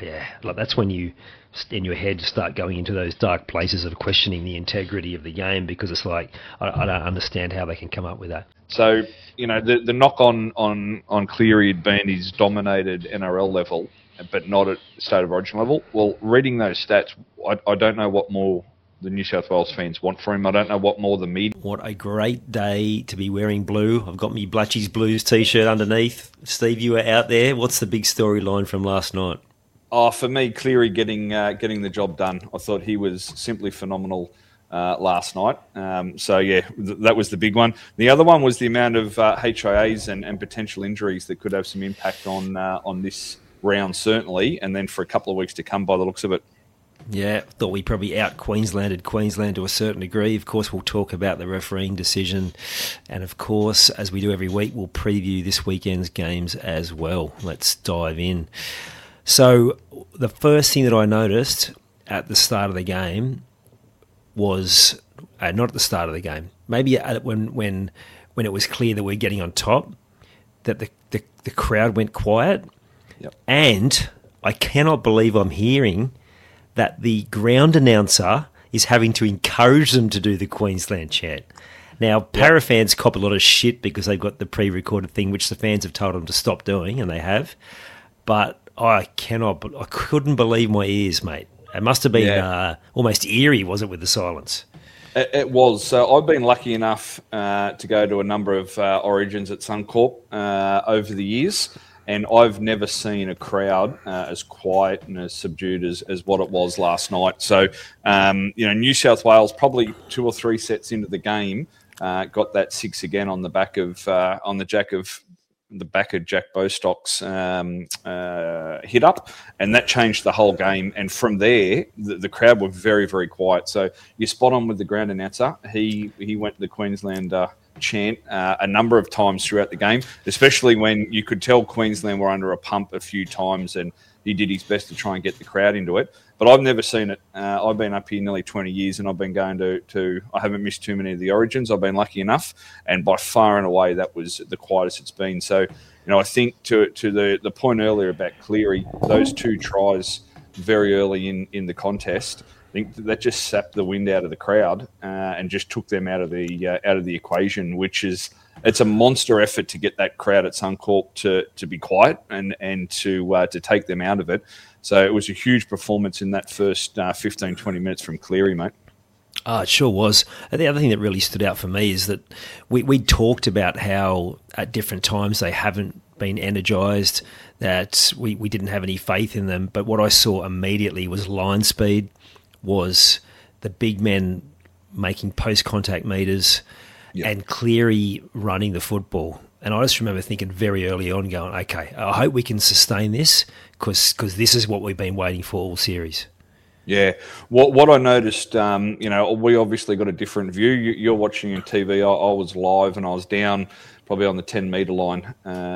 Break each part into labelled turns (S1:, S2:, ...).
S1: yeah, like that's when you, in your head, start going into those dark places of questioning the integrity of the game, because it's like, I don't understand how they can come up with that.
S2: So, the knock on Cleary had been he's dominated NRL level, but not at State of Origin level. Well, reading those stats, I don't know what more the New South Wales fans want from him. I don't know what more the media...
S1: What a great day to be wearing blue. I've got me Blatchy's Blues T-shirt underneath. Steve, you were out there. What's the big storyline from last night?
S2: Oh, for me, Cleary getting the job done. I thought he was simply phenomenal last night. That was the big one. The other one was the amount of HIAs and potential injuries that could have some impact on this round, certainly, and then for a couple of weeks to come by the looks of it.
S1: Yeah, thought we probably out-Queenslanded Queensland to a certain degree. Of course, we'll talk about the refereeing decision. And of course, as we do every week, we'll preview this weekend's games as well. Let's dive in. So the first thing that I noticed at the start of the game was, not at the start of the game, maybe when it was clear that we're getting on top, that the crowd went quiet.
S2: Yep.
S1: And I cannot believe I'm hearing that the ground announcer is having to encourage them to do the Queensland chant. Now, Para fans cop a lot of shit because they've got the pre-recorded thing, which the fans have told them to stop doing, and they have. But I couldn't believe my ears, mate. It must have been almost eerie, was it, with the silence?
S2: It was. So I've been lucky enough to go to a number of Origins at Suncorp over the years, and I've never seen a crowd as quiet and as subdued as what it was last night. So, New South Wales, probably 2 or 3 sets into the game, got that 6 again on the back of Jack Bostock's hit up, and that changed the whole game. And from there, the crowd were very, very quiet. So you're spot on with the ground announcer. He went to the Queensland chant a number of times throughout the game, especially when you could tell Queensland were under a pump a few times, and he did his best to try and get the crowd into it. But I've never seen it. I've been up here nearly 20 years, and I've been going to I haven't missed too many of the Origins. I've been lucky enough, and by far and away, that was the quietest it's been. So, I think to the point earlier about Cleary, those 2 tries very early in the contest, I think that just sapped the wind out of the crowd and just took them out of the equation, which is, it's a monster effort to get that crowd at Suncorp to be quiet and to take them out of it. So it was a huge performance in that first 15, 20 minutes from Cleary, mate.
S1: Oh, it sure was. And the other thing that really stood out for me is that we talked about how at different times they haven't been energised, that we didn't have any faith in them. But what I saw immediately was line speed, was the big men making post-contact meters, and Cleary running the football. And I just remember thinking very early on, going, okay, I hope we can sustain this, because this is what we've been waiting for all series.
S2: Yeah. What I noticed, we obviously got a different view. You're watching on TV. I was live, and I was down probably on the 10-metre line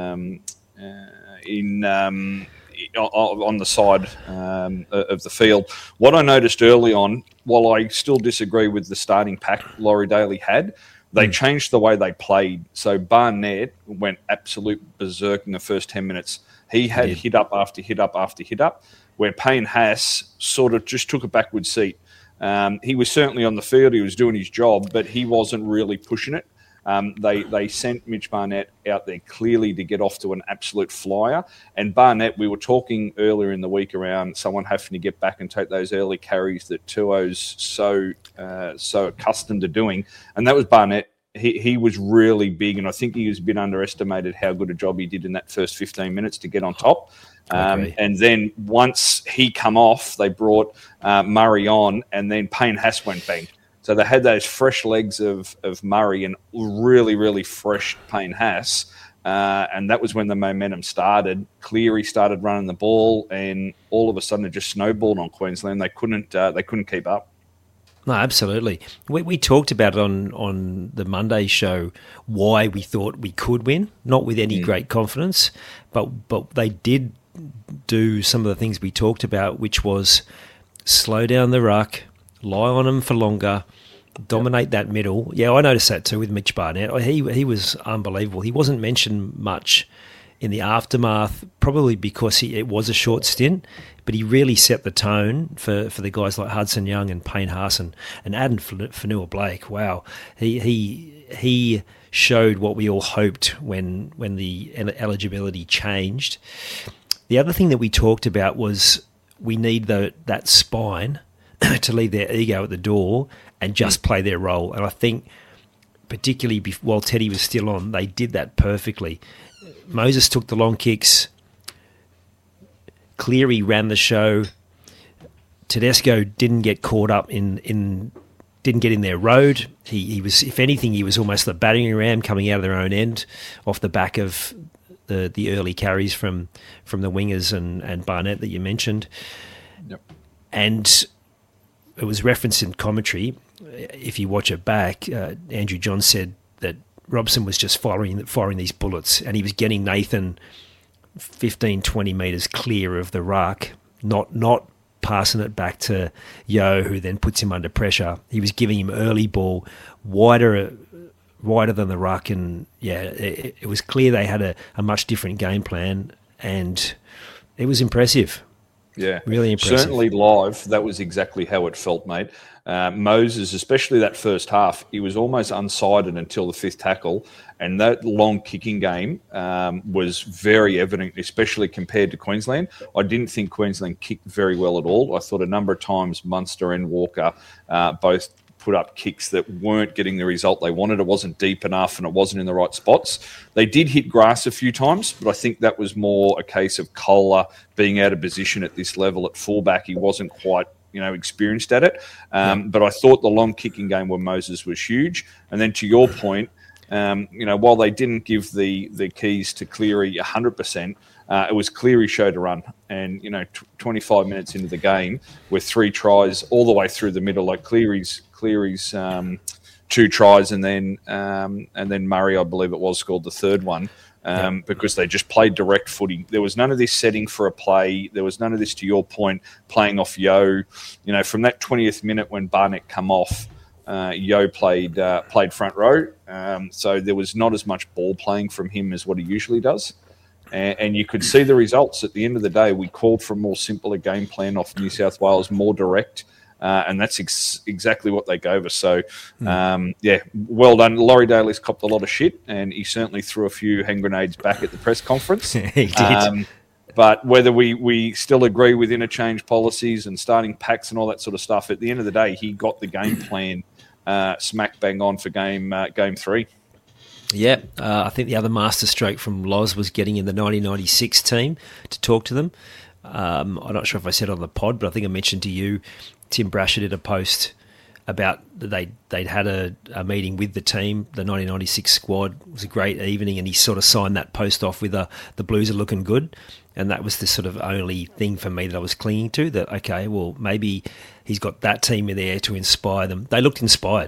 S2: on the side of the field. What I noticed early on, while I still disagree with the starting pack Laurie Daly had, they changed the way they played. So Barnett went absolute berserk in the first 10 minutes. He had hit up after hit up after hit up, where Payne Haas sort of just took a backward seat. He was certainly on the field, he was doing his job, but he wasn't really pushing it. They sent Mitch Barnett out there clearly to get off to an absolute flyer. And Barnett, we were talking earlier in the week around someone having to get back and take those early carries that Tuo's so accustomed to doing. And that was Barnett. He was really big, and I think he was a bit underestimated how good a job he did in that first 15 minutes to get on top. And then once he come off, they brought Murray on, and then Payne Haas went bang. So they had those fresh legs of Murray and really, really fresh Payne Haas. And that was when the momentum started. Cleary started running the ball, and all of a sudden it just snowballed on Queensland. They couldn't keep up.
S1: No, absolutely. We talked about it on the Monday show why we thought we could win, not with any great confidence, but they did do some of the things we talked about, which was slow down the ruck, lie on them for longer, dominate that middle. Yeah, I noticed that too with Mitch Barnett. He was unbelievable. He wasn't mentioned much in the aftermath, probably because it was a short stint, but he really set the tone for the guys like Hudson Young and Payne Haas and Adam Fanua-Blake. Wow, he showed what we all hoped when the eligibility changed. The other thing that we talked about was we need that spine to leave their ego at the door and just play their role. And I think, particularly while Teddy was still on, they did that perfectly. Moses took the long kicks. Cleary ran the show. Tedesco didn't get caught up didn't get in their road. He was, if anything, he was almost the battering ram coming out of their own end off the back of the early carries from the wingers and Barnett that you mentioned.
S2: Yep.
S1: And it was referenced in commentary. If you watch it back, Andrew John said that Robson was just firing these bullets, and he was getting Nathan 15, 20 metres clear of the ruck, not passing it back to Yeo, who then puts him under pressure. He was giving him early ball, wider than the ruck, and it was clear they had a much different game plan, and it was impressive.
S2: Yeah,
S1: really impressive.
S2: Certainly live, that was exactly how it felt, mate. Moses, especially that first half, he was almost unsided until the fifth tackle, and that long kicking game was very evident, especially compared to Queensland. I didn't think Queensland kicked very well at all. I thought a number of times Munster and Walker both put up kicks that weren't getting the result they wanted. It wasn't deep enough and it wasn't in the right spots. They did hit grass a few times, but I think that was more a case of Kohler being out of position at this level at fullback. He wasn't quite experienced at it. But I thought the long kicking game where Moses was huge. And then to your point, while they didn't give the keys to Cleary 100%, it was Cleary show to run. And, 25 minutes into the game with 3 tries all the way through the middle, like Cleary's 2 tries, and then Murray, I believe it was, scored the third one. Because they just played direct footy. There was none of this setting for a play. There was none of this, to your point, playing off Yeo. From that 20th minute when Barnett come off, Yeo played front row. So there was not as much ball playing from him as what he usually does. And you could see the results. At the end of the day, we called for a more simpler game plan off New South Wales, more direct. And that's exactly what they gave us. So, well done. Laurie Daly's copped a lot of shit, and he certainly threw a few hand grenades back at the press conference.
S1: He did.
S2: But whether we still agree with interchange policies and starting packs and all that sort of stuff, at the end of the day, he got the game plan smack bang on for game 3.
S1: Yeah, I think the other masterstroke from Loz was getting in the 1996 team to talk to them. I'm not sure if I said it on the pod, but I think I mentioned to you, Tim Brasher did a post about they'd had a meeting with the team, the 1996 squad. It was a great evening, and he sort of signed that post off with the Blues are looking good. And that was the sort of only thing for me that I was clinging to, that, okay, well, maybe he's got that team in there to inspire them. They looked inspired.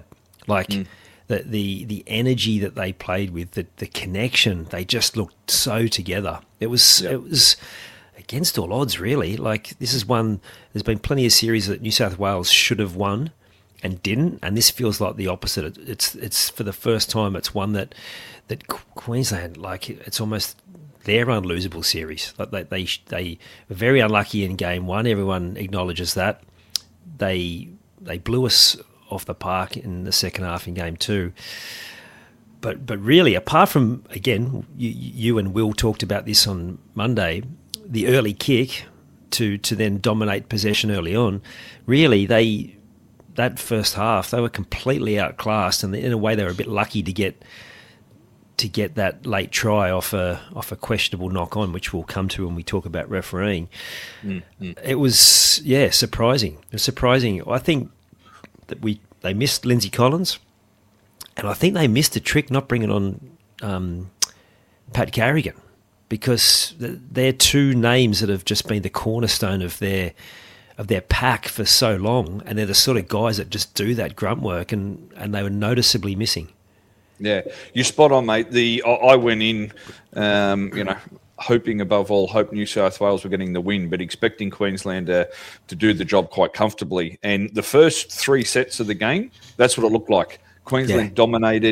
S1: The energy that they played with, the connection, they just looked so together. It was against all odds, really. This is one, there's been plenty of series that New South Wales should have won and didn't, and this feels like the opposite. It's for the first time, it's one that Queensland, it's almost their unlosable series. They were very unlucky in game 1. Everyone acknowledges that. They blew us off the park in the second half in game 2. But really, apart from, again, you and Will talked about this on Monday, the early kick to then dominate possession early on, really that first half they were completely outclassed, and in a way they were a bit lucky to get that late try off a questionable knock on, which we'll come to when we talk about refereeing. It was surprising. It was surprising. I think that they missed Lindsay Collins, and I think they missed a trick not bringing on Pat Carrigan, because they're 2 names that have just been the cornerstone of their pack for so long, and they're the sort of guys that just do that grunt work, and they were noticeably missing.
S2: Yeah, you're spot on, mate. I went in, hoping above all, New South Wales were getting the win, but expecting Queensland to do the job quite comfortably. And the first 3 sets of the game, that's what it looked like. Queensland dominated.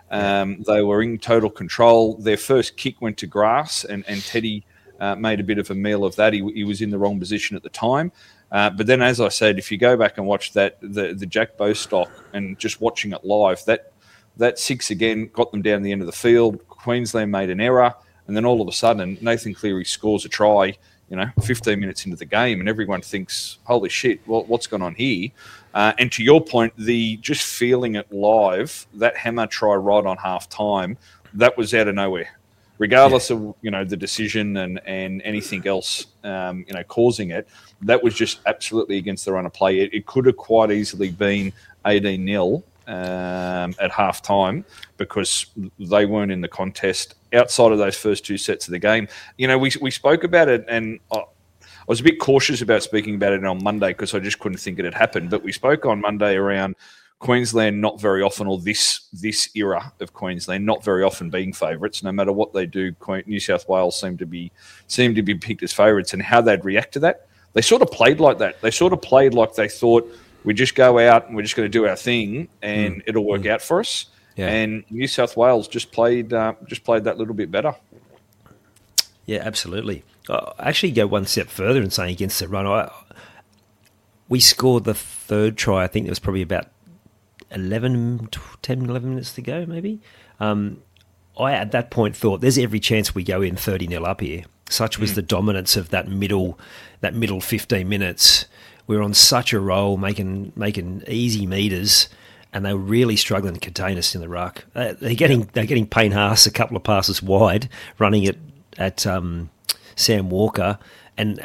S2: They were in total control. Their first kick went to grass, and Teddy made a bit of a meal of that. He was in the wrong position at the time. But then, as I said, if you go back and watch the Jack Bostock and just watching it live, that six again got them down the end of the field. Queensland made an error, and then all of a sudden, Nathan Cleary scores a try, 15 minutes into the game, and everyone thinks, holy shit, what's going on here? And to your point, just feeling it live, that hammer try right on half time, that was out of nowhere. Regardless of the decision and anything else causing it, that was just absolutely against the run of play. It could have quite easily been 18-0 at half time because they weren't in the contest outside of those first two sets of the game. We spoke about it, and I was a bit cautious about speaking about it on Monday because I just couldn't think it had happened. But we spoke on Monday around Queensland not very often, or this era of Queensland not very often being favourites. No matter what they do, New South Wales seem to be picked as favourites, and how they'd react to that. They sort of played like that. They sort of played like they thought we just go out and we're just going to do our thing and it'll work out for us. Yeah. And New South Wales just played that little bit better.
S1: Yeah, absolutely. I actually go one step further in saying against the run. We scored the third try. I think there was probably about 10, 11 minutes to go, maybe. I, at that point, thought there's every chance we go in 30-0 up here. Such was the dominance of that middle 15 minutes. We were on such a roll, making easy meters, and they were really struggling to contain us in the ruck. They're getting Payne Haas a couple of passes wide, running it at Sam Walker, and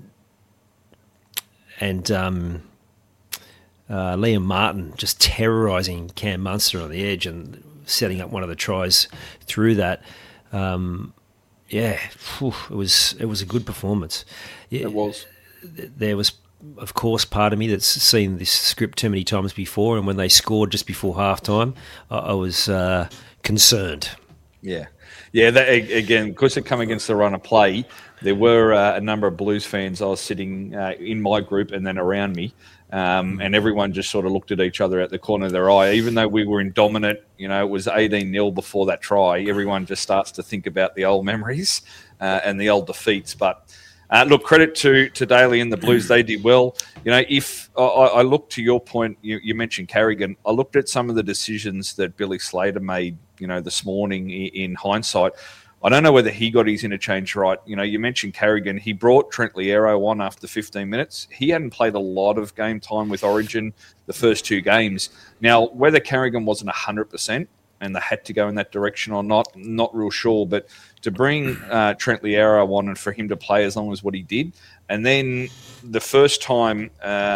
S1: Liam Martin just terrorising Cam Munster on the edge and setting up one of the tries through that. It was a good performance. Yeah,
S2: it was.
S1: There was, of course, part of me that's seen this script too many times before, and when they scored just before halftime, I was concerned.
S2: Yeah. That, again, because they're coming against the run of play, there were a number of Blues fans I was sitting in my group and then around me, and everyone just sort of looked at each other at the corner of their eye. Even though we were in dominant, it was 18-0 before that try, everyone just starts to think about the old memories and the old defeats. But look, credit to Daly and the Blues. They did well. If I look to your point, you mentioned Carrigan. I looked at some of the decisions that Billy Slater made, this morning in hindsight. I don't know whether he got his interchange right. You mentioned Carrigan. He brought Trent Liero on after 15 minutes. He hadn't played a lot of game time with Origin the first two games. Now, whether Carrigan wasn't 100% and they had to go in that direction or not real sure. But to bring Trent Liero on and for him to play as long as what he did, and then the first time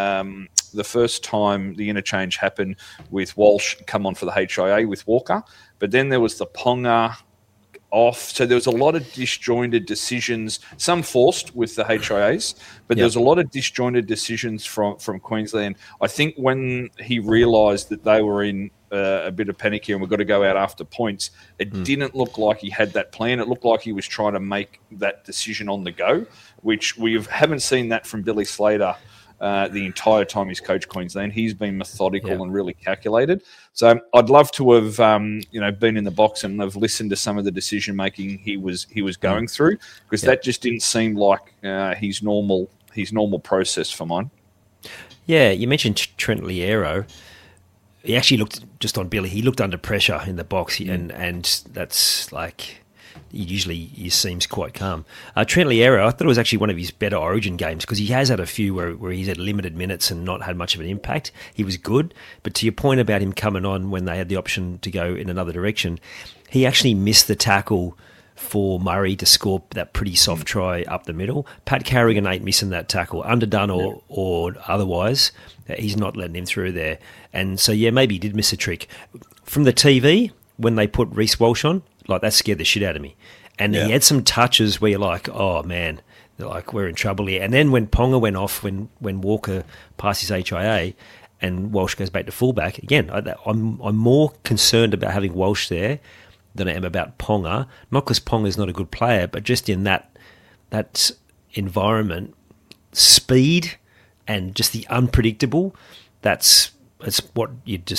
S2: the interchange happened with Walsh come on for the HIA with Walker, but then there was the Ponga off. So there was a lot of disjointed decisions, some forced with the HIAs, but there was a lot of disjointed decisions from Queensland. I think when he realised that they were in a bit of panic here and we've got to go out after points, it didn't look like he had that plan. It looked like he was trying to make that decision on the go, which we haven't seen that from Billy Slater the entire time he's coached Queensland. He's been methodical and really calculated. So I'd love to have been in the box and have listened to some of the decision making he was going through, because that just didn't seem like his normal process for mine.
S1: Yeah, you mentioned Trent Liero. He actually looked, just on Billy, he looked under pressure in the box, and that's like, he seems quite calm. Trent Liero, I thought it was actually one of his better Origin games, because he has had a few where he's had limited minutes and not had much of an impact. He was good, but to your point about him coming on when they had the option to go in another direction, he actually missed the tackle for Murray to score that pretty soft try up the middle. Pat Carrigan ain't missing that tackle, underdone or otherwise. He's not letting him through there. And so, maybe he did miss a trick. From the TV, when they put Reece Walsh on, like, that scared the shit out of me. And he had some touches where you're like, oh, man, like, we're in trouble here. And then when Ponga went off, when Walker passed his HIA and Walsh goes back to fullback, again, I'm more concerned about having Walsh there than I am about Ponga. Not because Ponga's not a good player, but just in that environment, speed and just the unpredictable, that's what you just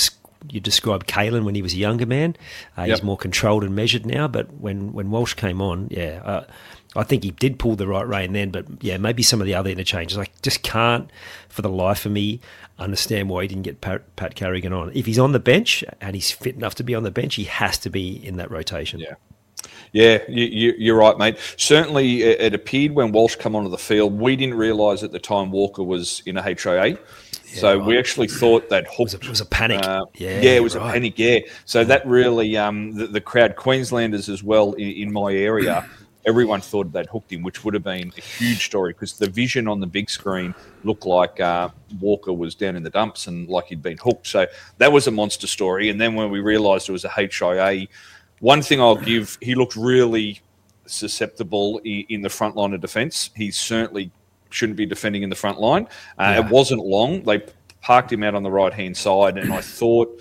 S1: you described Kalen when he was a younger man. He's more controlled and measured now, but when Walsh came on, I think he did pull the right rein then, but maybe some of the other interchanges. I just can't, for the life of me, understand why he didn't get Pat Carrigan on. If he's on the bench and he's fit enough to be on the bench, he has to be in that rotation.
S2: Yeah, you're right, mate. Certainly, it appeared when Walsh came onto the field, we didn't realise at the time Walker was in a HIA. So we actually thought that hooked.
S1: It was a panic.
S2: It was a panic, So that really, the crowd, Queenslanders as well in my area, everyone thought they'd hooked him, which would have been a huge story because the vision on the big screen looked like Walker was down in the dumps and like he'd been hooked. So that was a monster story. And then when we realised it was a HIA, one thing I'll give, he looked really susceptible in the front line of defence. He certainly shouldn't be defending in the front line. It wasn't long. They parked him out on the right-hand side, and I thought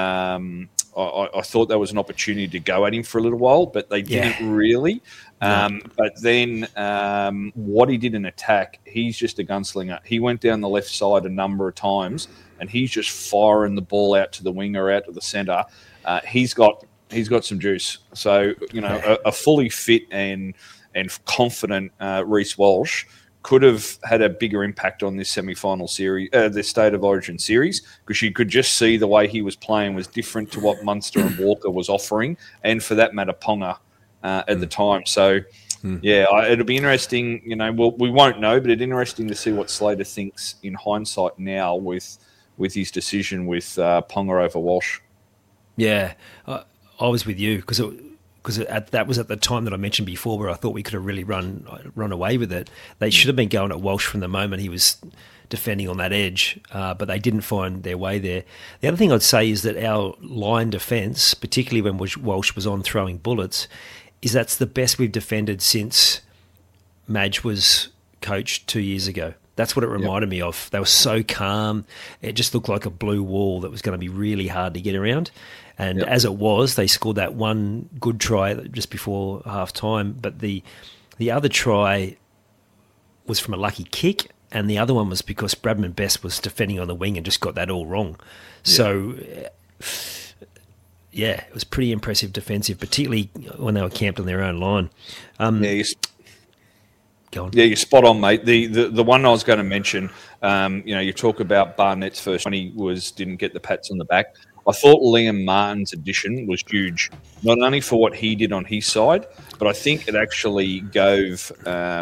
S2: I thought there was an opportunity to go at him for a little while, but they didn't really. But then what he did in attack, he's just a gunslinger. He went down the left side a number of times, and he's just firing the ball out to the wing or out to the centre. He's got some juice. So, a fully fit and confident Reece Walsh could have had a bigger impact on this semi-final series, this State of Origin series, because you could just see the way he was playing was different to what Munster and Walker was offering, and for that matter, Ponga at the time. So, it'll be interesting. We won't know, but it's interesting to see what Slater thinks in hindsight now with his decision with Ponga over Walsh.
S1: Yeah, I was with you because that was at the time that I mentioned before where I thought we could have really run away with it. They should have been going at Walsh from the moment he was defending on that edge, but they didn't find their way there. The other thing I'd say is that our line defence, particularly when Walsh was on throwing bullets, is that's the best we've defended since Madge was coached 2 years ago. That's what it reminded me of. They were so calm. It just looked like a blue wall that was going to be really hard to get around. And as it was, they scored that one good try just before half-time. But the other try was from a lucky kick, and the other one was because Bradman Best was defending on the wing and just got that all wrong. So, it was pretty impressive defensive, particularly when they were camped on their own line. Go on.
S2: Yeah, you're spot on, mate. The one I was going to mention, you talk about Barnett's first 20 didn't get the pats on the back. I thought Liam Martin's addition was huge, not only for what he did on his side, but I think it actually gave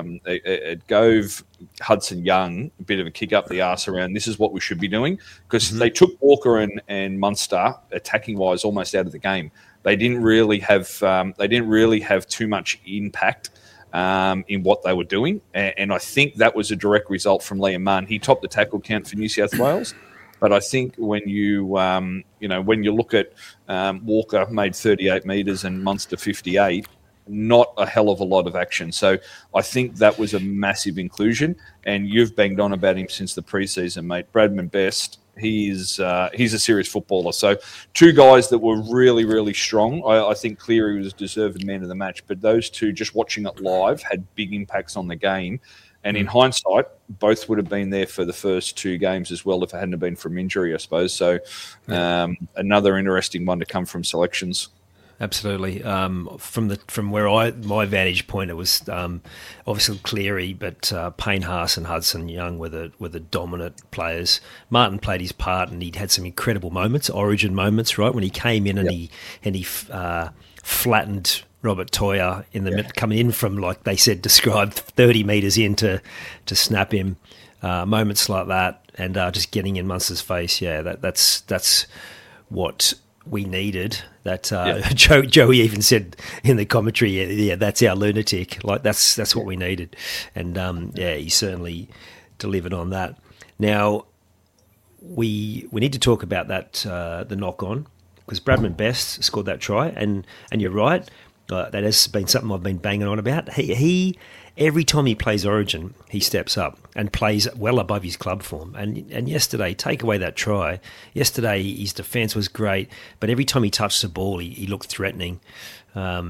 S2: Hudson Young a bit of a kick up the arse around this is what we should be doing, because they took Walker and Munster attacking wise almost out of the game. They didn't really have too much impact in what they were doing, and I think that was a direct result from Liam Martin. He topped the tackle count for New South Wales. But I think when you look at Walker made 38 metres and Munster 58, not a hell of a lot of action. So I think that was a massive inclusion. And you've banged on about him since the preseason, mate. Bradman Best, he's a serious footballer. So two guys that were really, really strong. I think Cleary was deserved man of the match. But those two, just watching it live, had big impacts on the game. And in hindsight, both would have been there for the first two games as well if it hadn't been from injury, I suppose. So another interesting one to come from selections.
S1: Absolutely. From where my vantage point, it was obviously Cleary, but Payne Haas and Hudson Young were the dominant players. Martin played his part, and he'd had some incredible moments, origin moments, right, when he came in and he flattened Robert Toya in the coming in from, like they said, described 30 metres in to snap him. Moments like that, and just getting in Munster's face. Yeah, that's what we needed. That Joey even said in the commentary. Yeah, that's our lunatic. Like that's what we needed, and he certainly delivered on that. Now we need to talk about that the knock on, because Bradman Best scored that try, and you're right. That has been something I've been banging on about. He every time he plays Origin, he steps up and plays well above his club form. And yesterday, take away that try. Yesterday, his defence was great, but every time he touched the ball, he looked threatening. But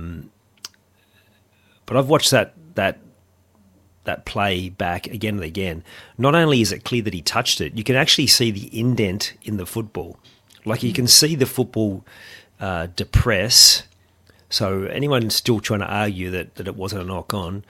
S1: I've watched that play back again and again. Not only is it clear that he touched it, you can actually see the indent in the football. Like you can see the football depress. So anyone still trying to argue that it wasn't a knock-on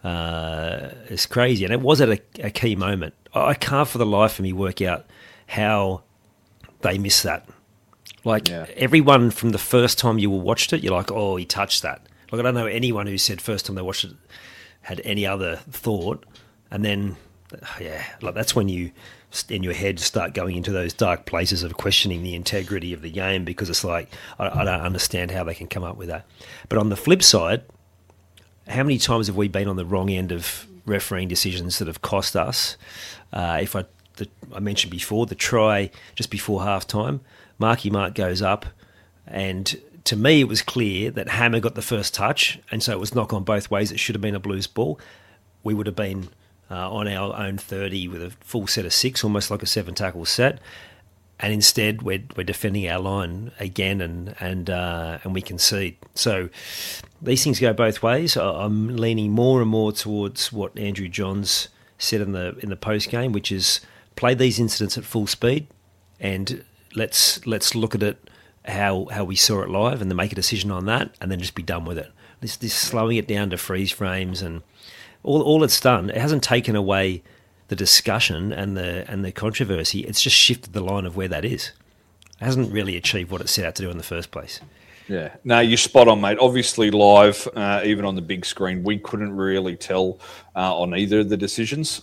S1: is crazy. And it was at a key moment. I can't for the life of me work out how they missed that. Like everyone from the first time you watched it, you're like, oh, he touched that. Like I don't know anyone who said first time they watched it had any other thought. And then, like that's when you, in your head, start going into those dark places of questioning the integrity of the game, because it's like, I don't understand how they can come up with that. But on the flip side, how many times have we been on the wrong end of refereeing decisions that have cost us? I mentioned before, the try just before halftime, Marky Mark goes up, and to me it was clear that Hammer got the first touch, and so it was knock on both ways. It should have been a Blues ball. We would have been on our own 30 with a full set of 6, almost like a 7-tackle set. And instead, we're defending our line again, and we concede. So these things go both ways. I'm leaning more and more towards what Andrew Johns said in the post game, which is play these incidents at full speed, and let's look at it how we saw it live, and then make a decision on that, and then just be done with it. This slowing it down to freeze frames and all it's done, it hasn't taken away the discussion and the controversy. It's just shifted the line of where that is. It hasn't really achieved what it set out to do in the first place.
S2: Yeah, no, you're spot on, mate. Obviously, live, even on the big screen, we couldn't really tell on either of the decisions.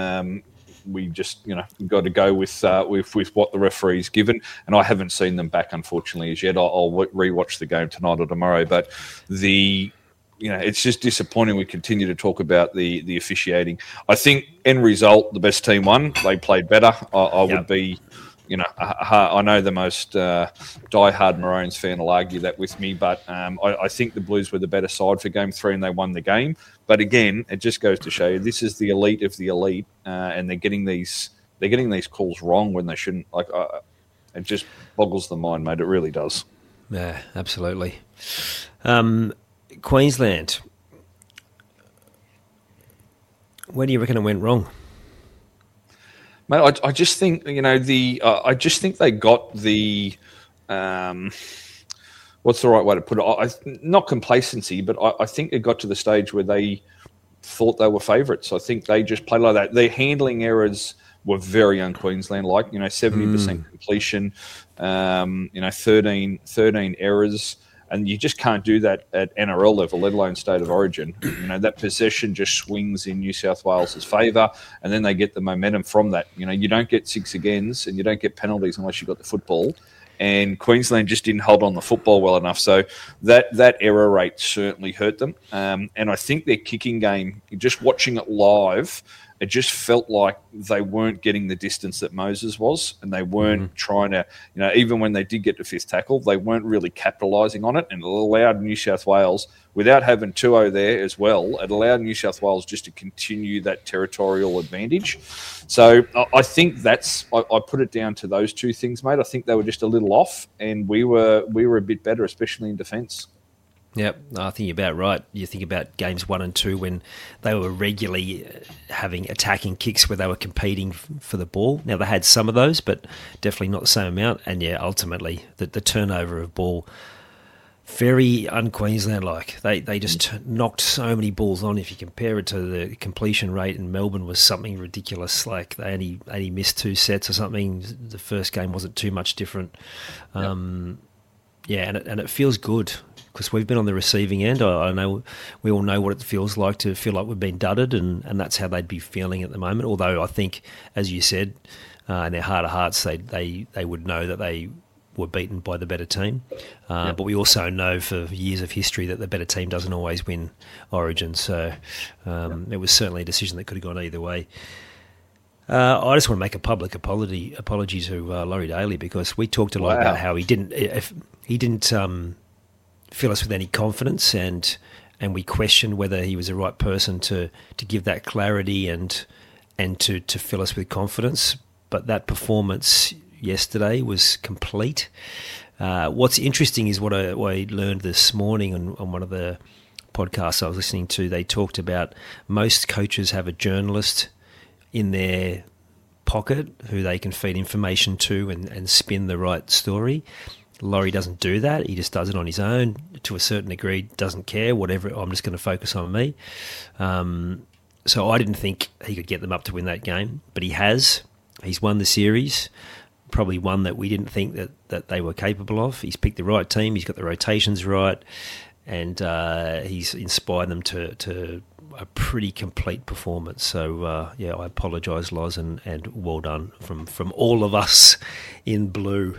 S2: We just, got to go with what the referee's given, and I haven't seen them back, unfortunately, as yet. I'll rewatch the game tonight or tomorrow, but it's just disappointing. We continue to talk about the officiating. I think end result, the best team won. They played better. I would be, I know the most diehard Maroons fan will argue that with me, but I think the Blues were the better side for Game 3 and they won the game. But again, it just goes to show you this is the elite of the elite, and they're getting these calls wrong when they shouldn't. It just boggles the mind, mate. It really does.
S1: Yeah, absolutely. Queensland, where do you reckon it went wrong?
S2: Mate, I just think I just think they got the what's the right way to put it? Not complacency, but I think it got to the stage where they thought they were favourites. I think they just played like that. Their handling errors were very un-Queensland-like. 70% completion, 13 errors. And you just can't do that at NRL level, let alone State of Origin. That possession just swings in New South Wales' favour, and then they get the momentum from that. You don't get 6 agains, and you don't get penalties unless you've got the football. And Queensland just didn't hold on the football well enough. So that error rate certainly hurt them. And I think their kicking game, just watching it live, it just felt like they weren't getting the distance that Moses was, and they weren't trying to, even when they did get to fifth tackle, they weren't really capitalising on it, and it allowed New South Wales, without having Tuo there as well, it allowed New South Wales just to continue that territorial advantage. So I think I put it down to those two things, mate. I think they were just a little off, and we were a bit better, especially in defence.
S1: Yep, I think you're about right. You think about games 1 and 2 when they were regularly having attacking kicks where they were competing for the ball. Now, they had some of those, but definitely not the same amount. And, ultimately, the turnover of ball, very un-Queensland-like. They just knocked so many balls on. If you compare it to the completion rate in Melbourne was something ridiculous. Like they only missed 2 sets or something. The first game wasn't too much different. And it feels good, because we've been on the receiving end. I know we all know what it feels like to feel like we've been dudded, and that's how they'd be feeling at the moment. Although I think, as you said, in their heart of hearts, they would know that they were beaten by the better team. But we also know for years of history that the better team doesn't always win Origin. So it was certainly a decision that could have gone either way. I just want to make a public apology to Laurie Daly, because we talked a lot about how he didn't fill us with any confidence, and we questioned whether he was the right person to give that clarity and to fill us with confidence. But that performance yesterday was complete. What's interesting is what I learned this morning on one of the podcasts I was listening to. They talked about most coaches have a journalist in their pocket who they can feed information to and spin the right story. Laurie doesn't do that. He just does it on his own to a certain degree, doesn't care, whatever, I'm just going to focus on me. So I didn't think he could get them up to win that game, but he has. He's won the series, probably one that we didn't think that they were capable of. He's picked the right team, he's got the rotations right, and he's inspired them to a pretty complete performance. So, I apologise, Loz, and well done from all of us in blue.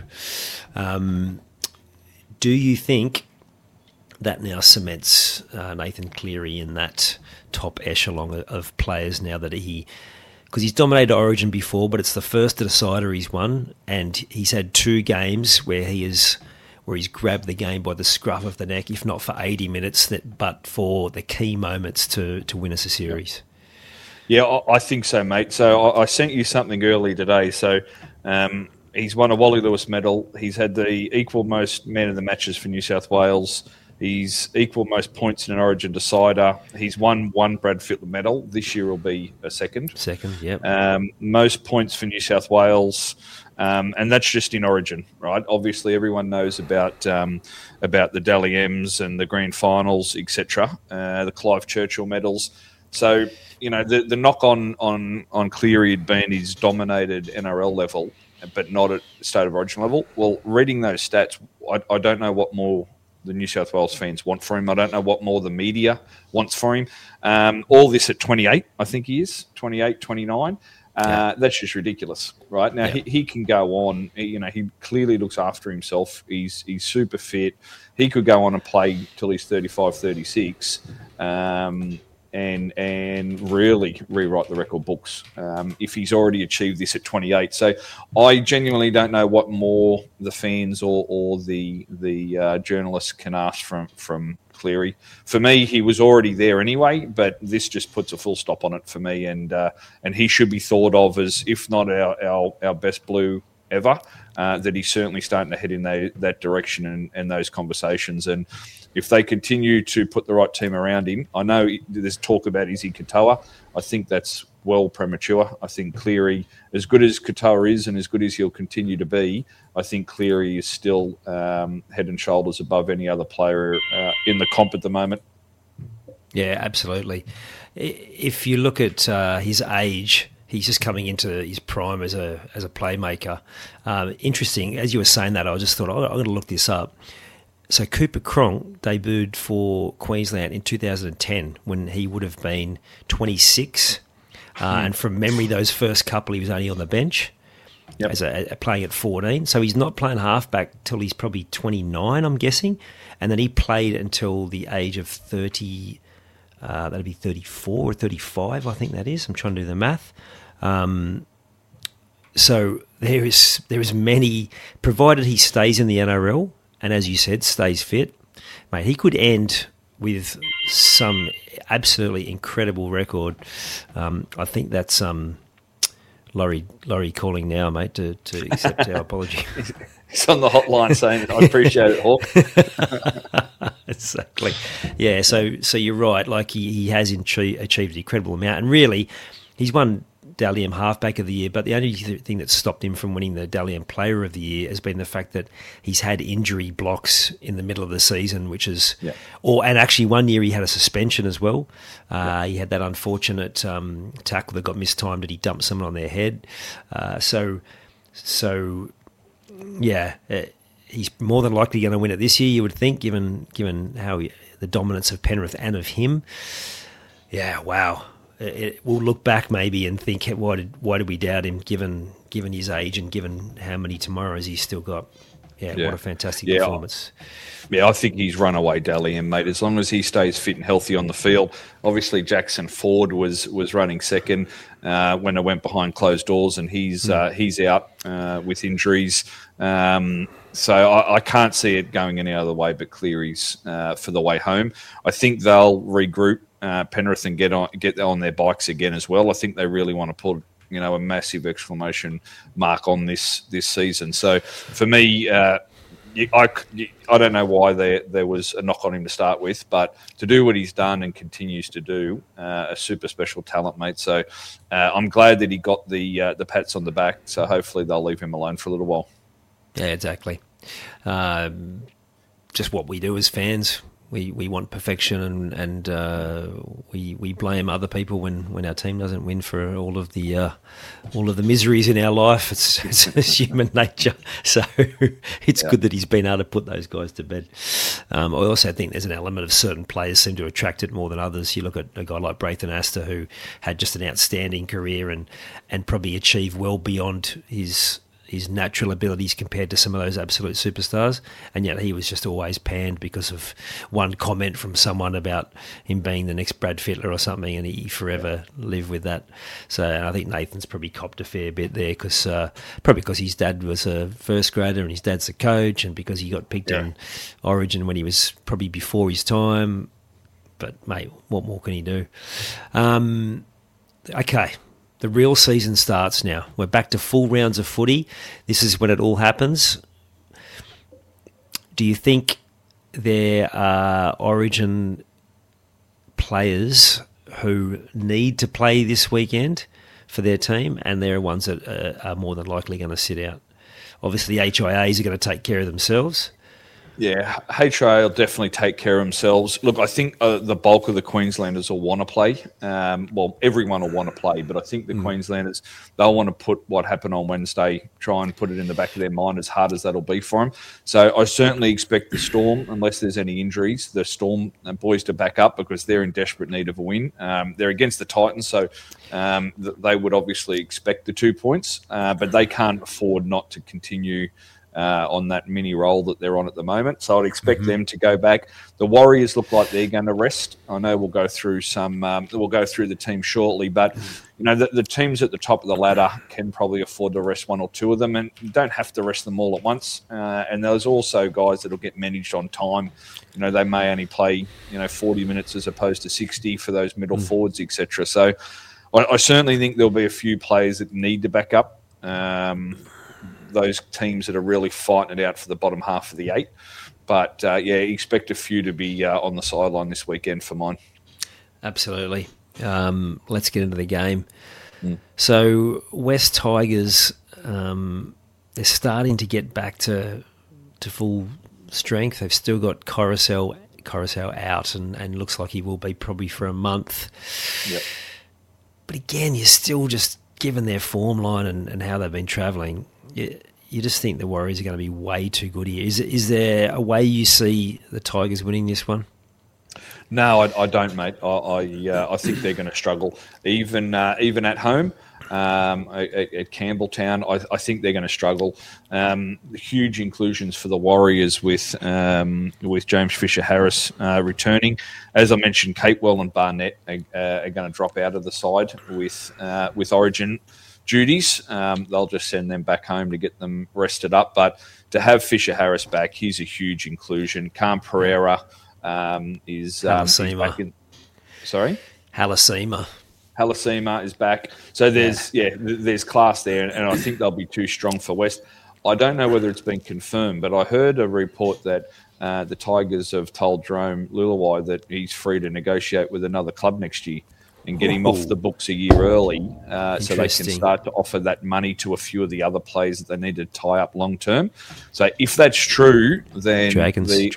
S1: Do you think that now cements Nathan Cleary in that top echelon of players now that because he's dominated Origin before, but it's the first decider he's won, and he's had 2 games where he's grabbed the game by the scruff of the neck, if not for 80 minutes, but for the key moments to win us a series.
S2: Yeah, I think so, mate. So I sent you something early today. So he's won a Wally Lewis medal. He's had the equal most man of the matches for New South Wales. He's equal most points in an Origin decider. He's won 1 Brad Fittler medal. This year will be a second.
S1: Yep.
S2: Most points for New South Wales. And that's just in Origin, right? Obviously, everyone knows about the Dally M's and the grand finals, etc. The Clive Churchill medals. So, the knock on Cleary had been he's dominated NRL level, but not at state of origin level. Well, reading those stats, I don't know what more the New South Wales fans want for him. I don't know what more the media wants for him. All this at 28, I think he is, 28, 29. That's just ridiculous, right? Now, he can go on. He clearly looks after himself. He's super fit. He could go on and play till he's 35, 36 and really rewrite the record books if he's already achieved this at 28. So I genuinely don't know what more the fans or the journalists can ask from Cleary. For me, he was already there anyway, but this just puts a full stop on it for me, and he should be thought of as, if not our best blue ever, that he's certainly starting to head in that direction and those conversations. And if they continue to put the right team around him, I know there's talk about Izzy Katoa. I think that's well premature. I think Cleary, as good as Katoa is and as good as he'll continue to be, I think Cleary is still head and shoulders above any other player in the comp at the moment.
S1: Yeah, absolutely. If you look at his age, he's just coming into his prime as a playmaker. Interesting, as you were saying that, I just thought, I'm going to look this up. So Cooper Cronk debuted for Queensland in 2010 when he would have been 26. And from memory, those first couple, he was only on the bench as playing at 14. So he's not playing halfback till he's probably 29, I'm guessing. And then he played until the age of 30, that'd be 34 or 35, I think that is. I'm trying to do the math. So there is many, provided he stays in the NRL, and as you said, stays fit, mate, he could end with some absolutely incredible record. I think that's Laurie calling now, mate, to accept our apology.
S2: He's on the hotline saying, I appreciate it, Hawk.
S1: Exactly. Yeah, so you're right. Like he has achieved an incredible amount. And really, he's won Dally M Halfback of the Year, but the only thing that stopped him from winning the Dally M Player of the Year has been the fact that he's had injury blocks in the middle of the season, which is, and actually one year he had a suspension as well. He had that unfortunate tackle that got mistimed, that he dumped someone on their head. He's more than likely going to win it this year, you would think, given how the dominance of Penrith and of him. Yeah, wow. We'll look back maybe and think, why did we doubt him, given his age and given how many tomorrows he's still got. What a fantastic performance.
S2: Yeah, I think he's run away Dally M, mate, as long as he stays fit and healthy on the field. Obviously, Jackson Ford was running second when it went behind closed doors, and he's out with injuries. So I can't see it going any other way but Cleary's for the way home. I think they'll regroup Penrith and get on their bikes again as well. I think they really want to put a massive exclamation mark on this season. So for me, I don't know why there was a knock on him to start with, but to do what he's done and continues to do, a super special talent, mate. So I'm glad that he got the pats on the back. So hopefully they'll leave him alone for a little while.
S1: Yeah, exactly. Just what we do as fans. We want perfection, and we blame other people when our team doesn't win for all of the miseries in our life. It's human nature. So it's good that he's been able to put those guys to bed. I also think there's an element of certain players seem to attract it more than others. You look at a guy like Braithen Astor, who had just an outstanding career and probably achieved well beyond his natural abilities compared to some of those absolute superstars, and yet he was just always panned because of one comment from someone about him being the next Brad Fittler or something, and he forever lived with that. So I think Nathan's probably copped a fair bit there, probably because his dad was a first grader and his dad's a coach, and because he got picked in Origin when he was probably before his time. But mate, what more can he do? Okay. The real season starts now. We're back to full rounds of footy. This is when it all happens. Do you think there are Origin players who need to play this weekend for their team, and there are ones that are more than likely going to sit out? Obviously, the HIAs are going to take care of themselves.
S2: Yeah, HIA will definitely take care of themselves. Look, I think the bulk of the Queenslanders will want to play. Well, everyone will want to play, but I think the Queenslanders, they'll want to put what happened on Wednesday, try and put it in the back of their mind, as hard as that'll be for them. So I certainly expect the Storm, unless there's any injuries, the Storm boys to back up, because they're in desperate need of a win. They're against the Titans, so they would obviously expect the 2 points, but they can't afford not to continue on that mini roll that they're on at the moment. So I'd expect them to go back. The Warriors look like they're going to rest. I know we'll go through the team shortly, but you know the teams at the top of the ladder can probably afford to rest one or two of them, and you don't have to rest them all at once. And there's also guys that'll get managed on time. You know, they may only play 40 minutes as opposed to 60 for those middle forwards, etc. So I certainly think there'll be a few players that need to back up. Those teams that are really fighting it out for the bottom half of the 8. But, expect a few to be on the sideline this weekend for mine.
S1: Absolutely. Let's get into the game. So West Tigers, they're starting to get back to full strength. They've still got Coruscant out and looks like he will be probably for a month.
S2: Yep.
S1: But again, you're still just, given their form line and how they've been travelling, you just think the Warriors are going to be way too good here. Is there a way you see the Tigers winning this one?
S2: No, I don't, mate. I think they're going to struggle, even at home. At Campbelltown, I think they're going to struggle. Huge inclusions for the Warriors with James Fisher-Harris returning. As I mentioned, Capewell and Barnett are going to drop out of the side with Origin duties. They'll just send them back home to get them rested up. But to have Fisher-Harris back, he's a huge inclusion. Cam Pereira is back in. Sorry? Halasima is back. So there's class there, and I think they'll be too strong for West. I don't know whether it's been confirmed, but I heard a report that the Tigers have told Jerome Lulawai that he's free to negotiate with another club next year and get him off the books a year early, so they can start to offer that money to a few of the other players that they need to tie up long term. So if that's true, then
S1: Dragons,
S2: mate.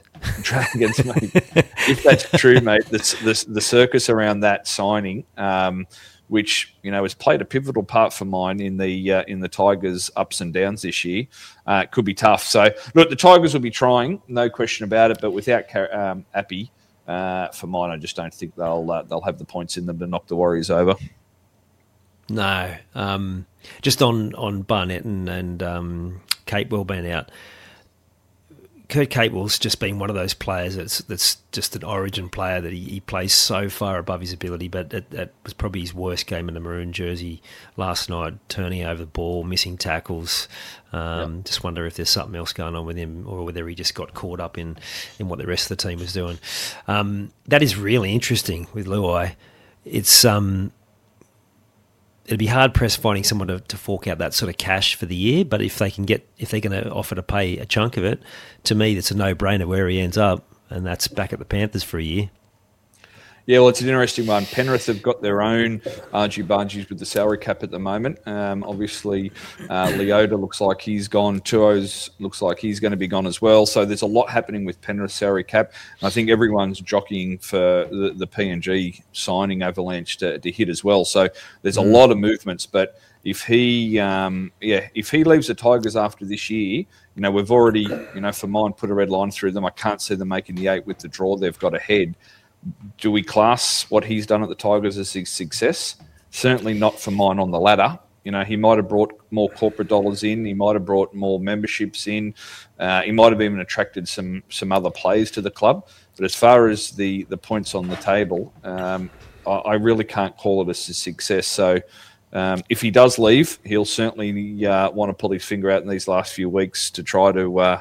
S2: If that's true, mate, the circus around that signing, which has played a pivotal part for mine in the Tigers' ups and downs this year, could be tough. So look, the Tigers will be trying, no question about it, but without Appy. For mine, I just don't think they'll have the points in them to knock the Warriors over.
S1: No, just on Barnett and Capewell being out. Kurt Capewell's just been one of those players that's just an Origin player that he plays so far above his ability, but that was probably his worst game in the maroon jersey last night, turning over the ball, missing tackles. Just wonder if there's something else going on with him, or whether he just got caught up in what the rest of the team was doing. That is really interesting with Luai. It's it'd be hard pressed finding someone to fork out that sort of cash for the year. But if they're going to offer to pay a chunk of it, to me, that's a no-brainer where he ends up, and that's back at the Panthers for a year.
S2: Yeah, well, it's an interesting one. Penrith have got their own argy-bargies with the salary cap at the moment. Obviously, Leota looks like he's gone. Tuo's looks like he's going to be gone as well. So there's a lot happening with Penrith's salary cap. I think everyone's jockeying for the PNG signing avalanche to hit as well. So there's a lot of movements. But if he leaves the Tigers after this year, we've already, for mine, put a red line through them. I can't see them making the 8 with the draw they've got ahead. Do we class what he's done at the Tigers as a success? Certainly not for mine on the ladder. He might have brought more corporate dollars in. He might have brought more memberships in. He might have even attracted some other players to the club. But as far as the points on the table, I really can't call it a success. So if he does leave, he'll certainly want to pull his finger out in these last few weeks to try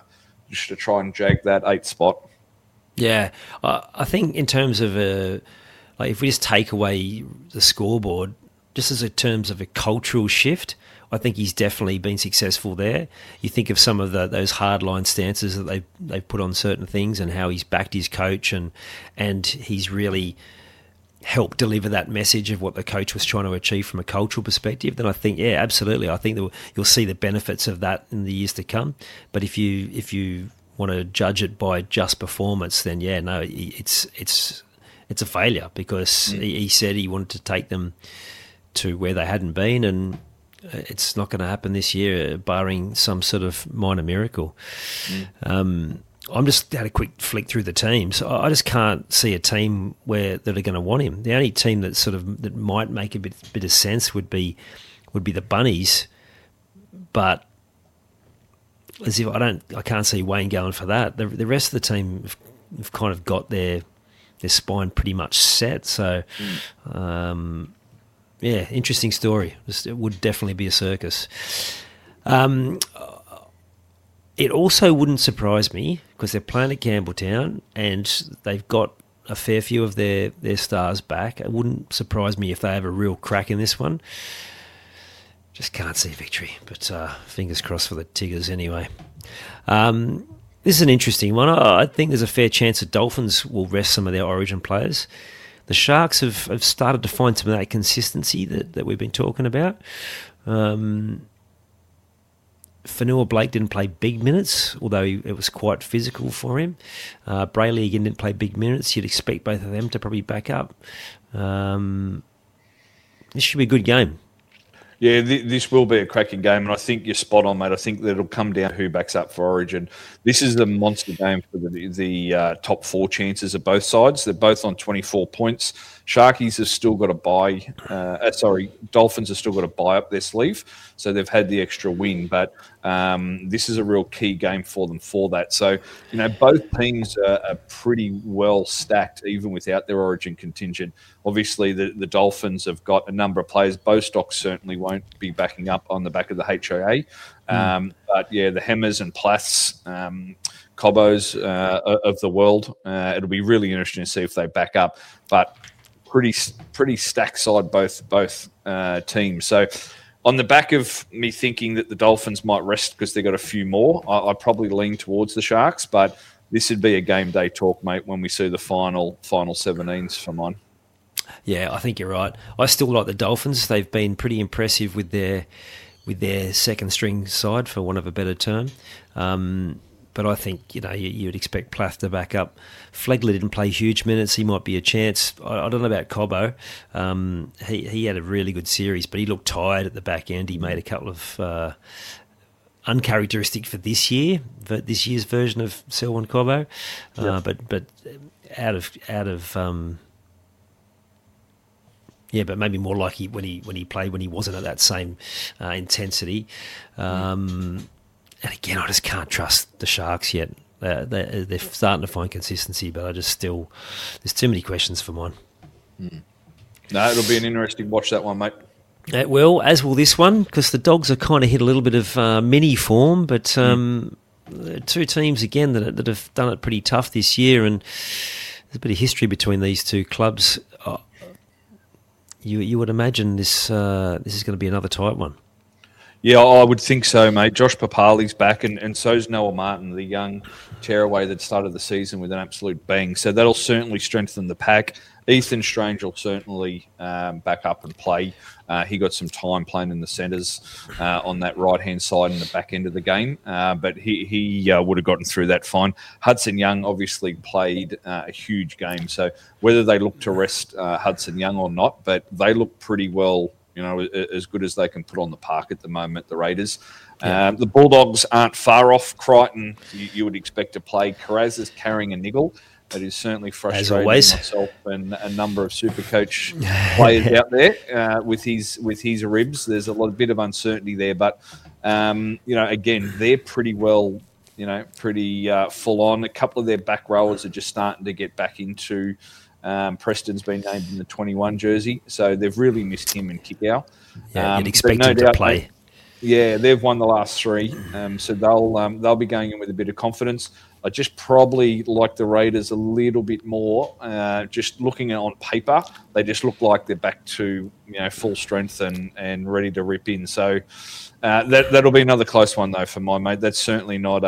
S2: and jag that 8th spot.
S1: Yeah, I think in terms of if we just take away the scoreboard, just as in terms of a cultural shift, I think he's definitely been successful there. You think of some of those hardline stances that they've put on certain things, and how he's backed his coach, and he's really helped deliver that message of what the coach was trying to achieve from a cultural perspective. Then I think, yeah, absolutely, I think you'll see the benefits of that in the years to come. But if you want to judge it by just performance, then it's a failure, because he said he wanted to take them to where they hadn't been, and it's not going to happen this year, barring some sort of minor miracle. I'm just had a quick flick through the teams. I just can't see a team that are going to want him. The only team that might make a bit of sense would be the Bunnies, but I can't see Wayne going for that. The rest of the team have kind of got their spine pretty much set. So, interesting story. It would definitely be a circus. It also wouldn't surprise me, because they're playing at Campbelltown and they've got a fair few of their stars back. It wouldn't surprise me if they have a real crack in this one. Just can't see victory, but fingers crossed for the Tigers anyway. This is an interesting one. I think there's a fair chance the Dolphins will rest some of their Origin players. The Sharks have started to find some of that consistency that we've been talking about. Fanua Blake didn't play big minutes, although it was quite physical for him. Brayley again didn't play big minutes. You'd expect both of them to probably back up. This should be a good game.
S2: Yeah, this will be a cracking game, and I think you're spot on, mate. I think that it'll come down to who backs up for Origin. This is a monster game for the top 4 chances of both sides. They're both on 24 points. Sharkies have still got to Dolphins have still got to buy up their sleeve, so they've had the extra win. But this is a real key game for them for that. So, both teams are pretty well stacked, even without their Origin contingent. Obviously, the Dolphins have got a number of players. Bostock certainly won't be backing up on the back of the HIA. But, yeah, the Hemmers and Plaths, Cobbos of the world, it'll be really interesting to see if they back up. But pretty stacked side, both teams. So on the back of me thinking that the Dolphins might rest because they've got a few more, I probably lean towards the Sharks. But this would be a game day talk, mate, when we see the final 17s for mine.
S1: Yeah, I think you're right. I still like the Dolphins. They've been pretty impressive with their second string side, for want of a better term. But I think, you'd expect Plath to back up. Flegler didn't play huge minutes. He might be a chance. I don't know about Cobbo. He had a really good series, but he looked tired at the back end. He made a couple of uncharacteristic for this year's version of Selwyn Cobbo. But out of but maybe more like when he played when he wasn't at that same intensity. And again, I just can't trust the Sharks yet. They're starting to find consistency, but there's too many questions for mine.
S2: No, it'll be an interesting watch, that one, mate.
S1: It will, as will this one, because the Dogs have kind of hit a little bit of mini form, but two teams, again, that have done it pretty tough this year, and there's a bit of history between these two clubs. you would imagine this is going to be another tight one.
S2: Yeah, I would think so, mate. Josh Papali's back, and so's Noah Martin, the young tearaway that started the season with an absolute bang. So that'll certainly strengthen the pack. Ethan Strange will certainly back up and play. He got some time playing in the centres on that right-hand side in the back end of the game, but he would have gotten through that fine. Hudson Young obviously played a huge game, so whether they look to rest Hudson Young or not, but they look pretty well, as good as they can put on the park at the moment, the Raiders. Yeah. The Bulldogs aren't far off. Crichton, you would expect to play. Carraz is carrying a niggle. That is certainly frustrating myself and a number of Supercoach players out there with his ribs. There's a bit of uncertainty there, but again, they're pretty well, pretty full on. A couple of their back rowers are just starting to get back into. Preston's been named in the 21 jersey, so they've really missed him and Kikau.
S1: Yeah, you'd expect him to play.
S2: Yeah, they've won the last three, so they'll be going in with a bit of confidence. I just probably like the Raiders a little bit more. Just looking on paper, they just look like they're back to full strength and ready to rip in. So that'll be another close one though for my mate. That's certainly not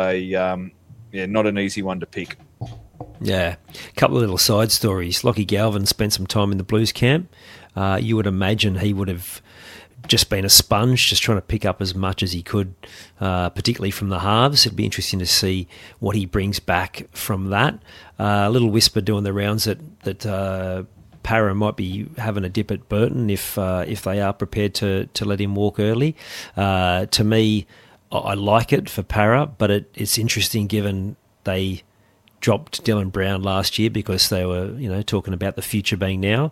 S2: not an easy one to pick.
S1: Yeah, a couple of little side stories. Lockie Galvin spent some time in the Blues camp. You would imagine he would have just been a sponge, just trying to pick up as much as he could, particularly from the halves. It'd be interesting to see what he brings back from that. A little whisper doing the rounds that Para might be having a dip at Burton if they are prepared to let him walk early. To me, I like it for Para, but it's interesting given they dropped Dylan Brown last year because they were, talking about the future being now.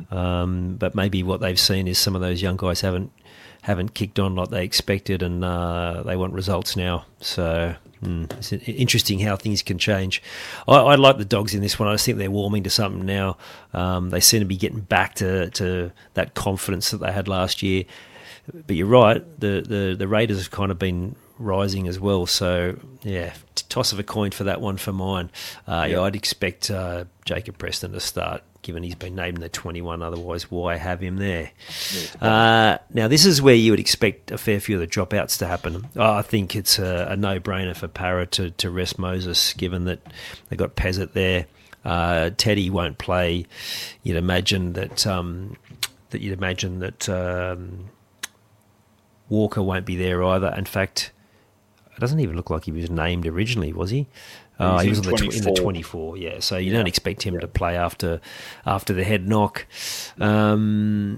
S1: But maybe what they've seen is some of those young guys haven't kicked on like they expected, and they want results now. So it's interesting how things can change. I like the Dogs in this one. I just think they're warming to something now. They seem to be getting back to that confidence that they had last year. But you're right, the Raiders have kind of been rising as well. So, toss of a coin for that one for mine. I'd expect Jacob Preston to start, given he's been named in the 21. Otherwise, why have him there? Now, this is where you would expect a fair few of the dropouts to happen. I think it's a no-brainer for Para to rest Moses, given that they've got Pezzett there. Teddy won't play. You'd imagine that Walker won't be there either. In fact, it doesn't even look like he was named originally, was he? He was in the 24, yeah. So you don't expect him to play after the head knock. I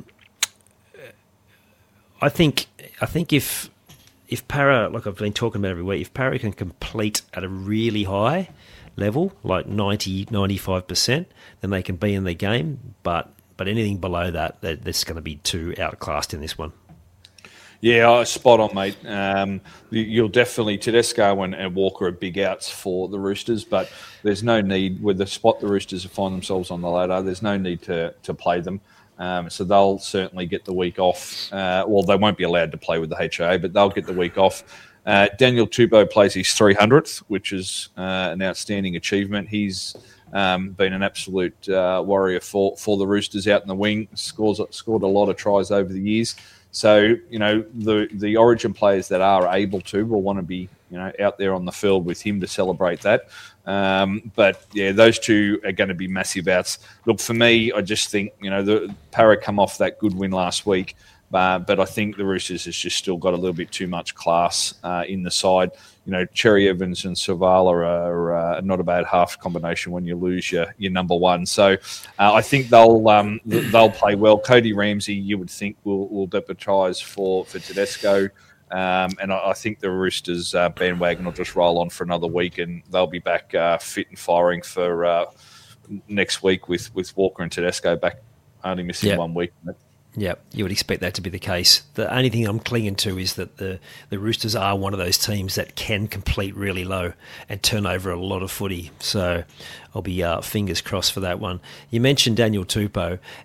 S1: think if Para, like I've been talking about every week, if Para can complete at a really high level, like 90, 95%, then they can be in the game. But anything below that, that's going to be too outclassed in this one.
S2: Yeah, spot on, mate. You'll definitely, Tedesco and Walker are big outs for the Roosters, but there's no need, with the spot the Roosters find themselves on the ladder, there's no need to play them. So they'll certainly get the week off. Well, they won't be allowed to play with the HIA, but they'll get the week off. Daniel Tupou plays his 300th, which is an outstanding achievement. He's been an absolute warrior for the Roosters out in the wing, scored a lot of tries over the years. So, the Origin players that are able to will want to be, out there on the field with him to celebrate that. But, those two are going to be massive outs. Look, for me, I just think, the Para come off that good win last week, but I think the Roosters has just still got a little bit too much class in the side. Cherry Evans and Savala are not a bad half combination when you lose your number one. So I think they'll play well. Cody Ramsey, you would think, will deputise for Tedesco. And I think the Roosters bandwagon will just roll on for another week, and they'll be back fit and firing for next week with Walker and Tedesco back, only missing 1 week.
S1: Yeah, you would expect that to be the case. The only thing I'm clinging to is that the Roosters are one of those teams that can complete really low and turn over a lot of footy. So I'll be fingers crossed for that one. You mentioned Daniel Tupou.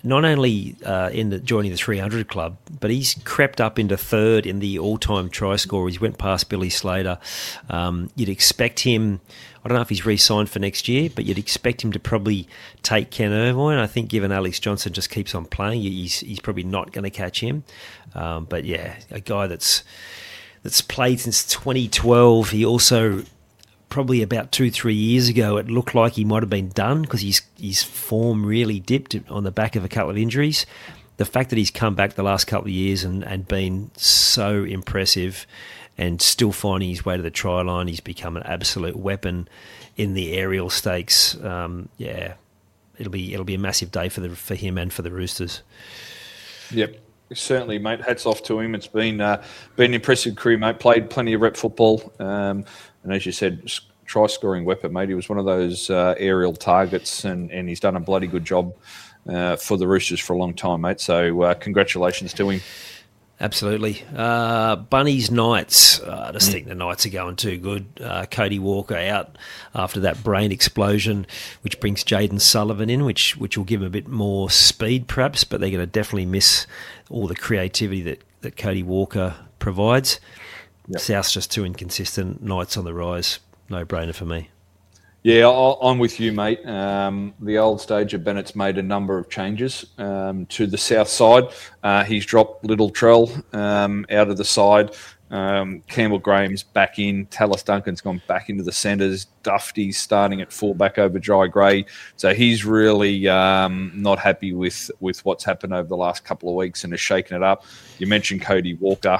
S1: not only joining the 300 club, but he's crept up into third in the all-time try scorers. He went past Billy Slater. You'd expect him, I don't know if he's re-signed for next year, but you'd expect him to probably take Ken Irvine. I think given Alex Johnson just keeps on playing, he's probably not going to catch him. But yeah, a guy that's played since 2012. He also, probably about 2-3 years ago, it looked like he might have been done because his form really dipped on the back of a couple of injuries. The fact that he's come back the last couple of years and been so impressive and still finding his way to the try line, he's become an absolute weapon in the aerial stakes. It'll be a massive day for him and for the Roosters.
S2: Yep. Certainly, mate. Hats off to him. It's been an impressive career, mate. Played plenty of rep football, and as you said, try-scoring weapon, mate. He was one of those aerial targets, and he's done a bloody good job for the Roosters for a long time, mate. So congratulations to him.
S1: Absolutely. Bunnies Knights. I just think the Knights are going too good. Cody Walker out after that brain explosion, which brings Jaden Sullivan in, which will give him a bit more speed perhaps, but they're going to definitely miss all the creativity that Cody Walker provides. Yep. South's just too inconsistent. Knights on the rise. No-brainer for me.
S2: Yeah, I'm with you, mate. The old stage of Bennett's made a number of changes to the south side. He's dropped Little Trell out of the side. Campbell Graham's back in. Tallis Duncan's gone back into the centres. Dufty's starting at fullback over Jai Gray. So he's really not happy with what's happened over the last couple of weeks and has shaken it up. You mentioned Cody Walker.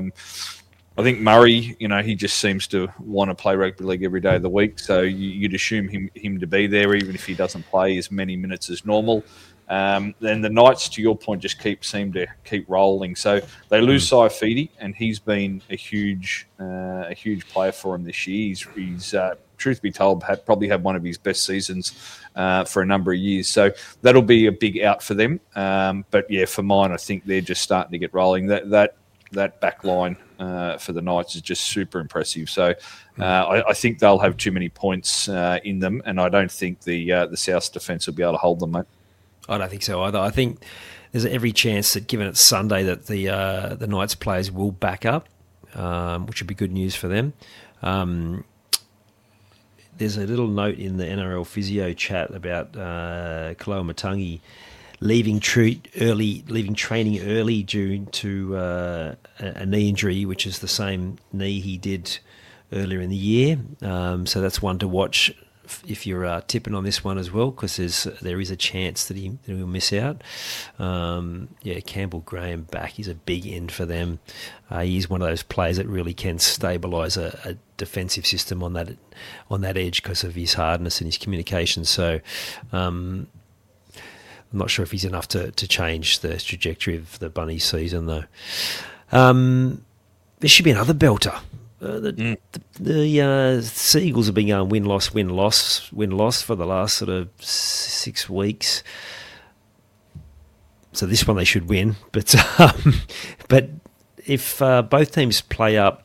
S2: I think Murray, he just seems to want to play rugby league every day of the week. So you'd assume him to be there, even if he doesn't play as many minutes as normal. Then the Knights, to your point, just seem to keep rolling. So they lose Saifidi, and he's been a huge player for him this year. He's truth be told, probably had one of his best seasons for a number of years. So that'll be a big out for them. But yeah, for mine, I think they're just starting to get rolling. That back line for the Knights is just super impressive. So I think they'll have too many points in them, and I don't think the South's defence will be able to hold them, mate.
S1: I don't think so either. I think there's every chance that, given it's Sunday, that the Knights players will back up, which would be good news for them. There's a little note in the NRL physio chat about Kaloa Matangi leaving training early due to a knee injury, which is the same knee he did earlier in the year. So that's one to watch if you're tipping on this one as well, because there is a chance that he'll miss out. Campbell Graham back. He's a big end for them. He's one of those players that really can stabilise a defensive system on that edge because of his hardness and his communication. So I'm not sure if he's enough to change the trajectory of the Bunnies season, though. There should be another belter. The Seagulls have been going win-loss for the last sort of 6 weeks. So this one they should win. But if both teams play up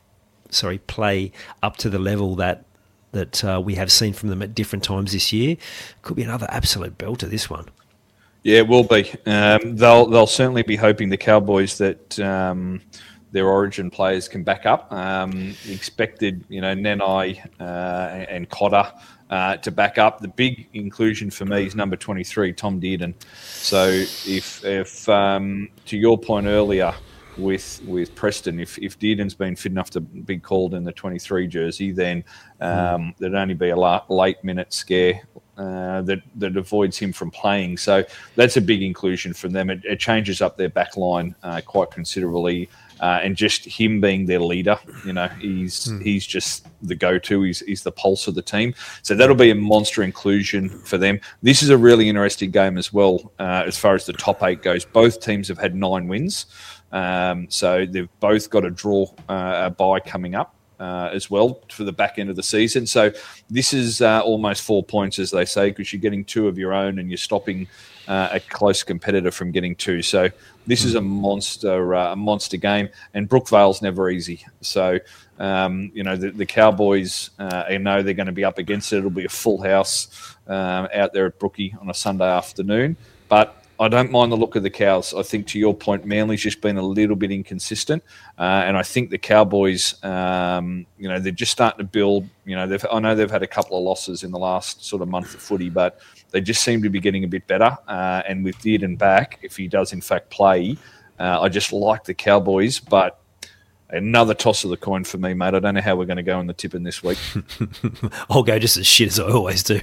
S1: to the level that we have seen from them at different times this year, could be another absolute belter, this one.
S2: Yeah, it will be. They'll certainly be hoping, the Cowboys, that their Origin players can back up. Expected, Nenai and Cotter to back up. The big inclusion for me is number 23, Tom Dearden. So if to your point earlier with Preston, if Dearden's been fit enough to be called in the 23 jersey, then there'd only be a late minute scare that avoids him from playing. So that's a big inclusion for them. It changes up their back line quite considerably. And just him being their leader, he's just the go-to. He's the pulse of the team. So that'll be a monster inclusion for them. This is a really interesting game as well, as far as the top 8 goes. Both teams have had 9 wins. So they've both got a draw, a bye coming up as well for the back end of the season. So this is almost 4 points, as they say, because you're getting 2 of your own and you're stopping a close competitor from getting 2. So this is a monster game, and Brookvale's never easy. So, the Cowboys, know they're going to be up against it. It'll be a full house out there at Brookie on a Sunday afternoon. But I don't mind the look of the Cows. I think, to your point, Manly's just been a little bit inconsistent, and I think the Cowboys, they're just starting to build. I know they've had a couple of losses in the last sort of month of footy, but they just seem to be getting a bit better. And with Dearden back, if he does in fact play, I just like the Cowboys, but another toss of the coin for me, mate. I don't know how we're going to go in the tipping this week.
S1: I'll go just as shit as I always do.